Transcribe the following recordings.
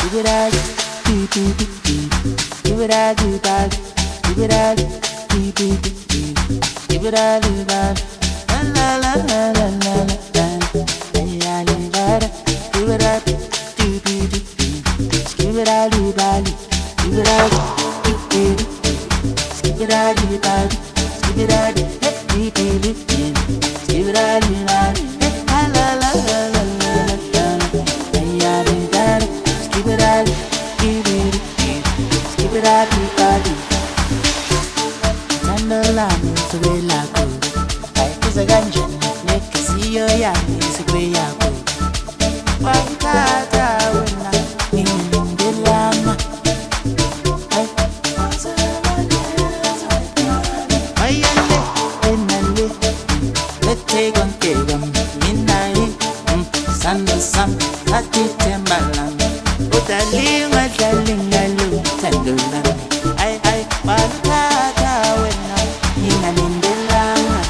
give it all, give it all, give it all, give it all, give it all, la la la la la la la, give it all, give it all, give it all, give it all, give it all, give it all, give it all, give it all, la la la la la la, give it all, give it all, Tandolani subelako, aikiza ganja, nekisiyo yani sikwe yako. Wakata wena, nindelama. Ayale, enale, lete gonkegam, minai, sando sam, ati tembalam. Utalinga talinga lu, tandolani. Ay, wakata wena, nindelama.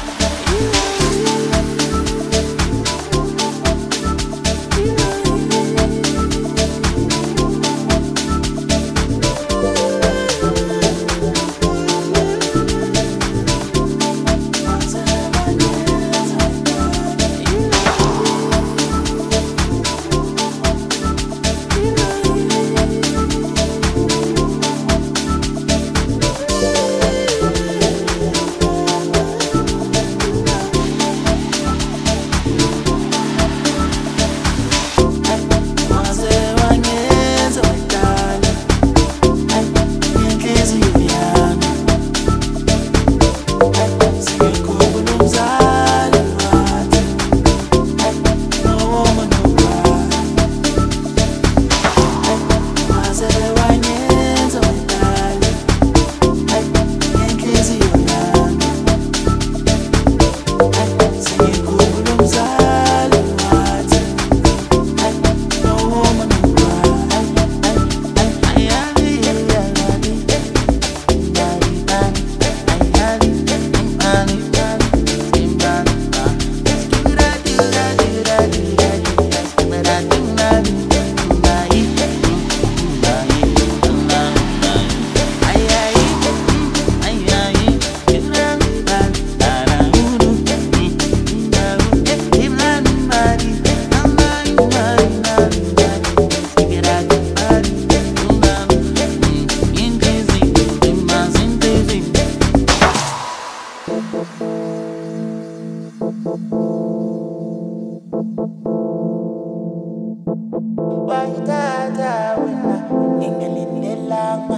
Wakata wena, nindelama.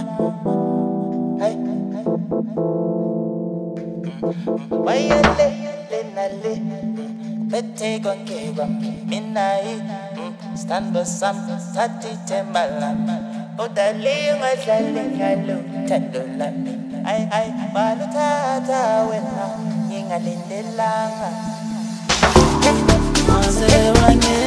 Wayale, lenale, lete gonkegam, minai, stando sam, sati tembalam. Utalinga talinga lu, tandolami. Ay, wakata wena, nindelama. Maze wange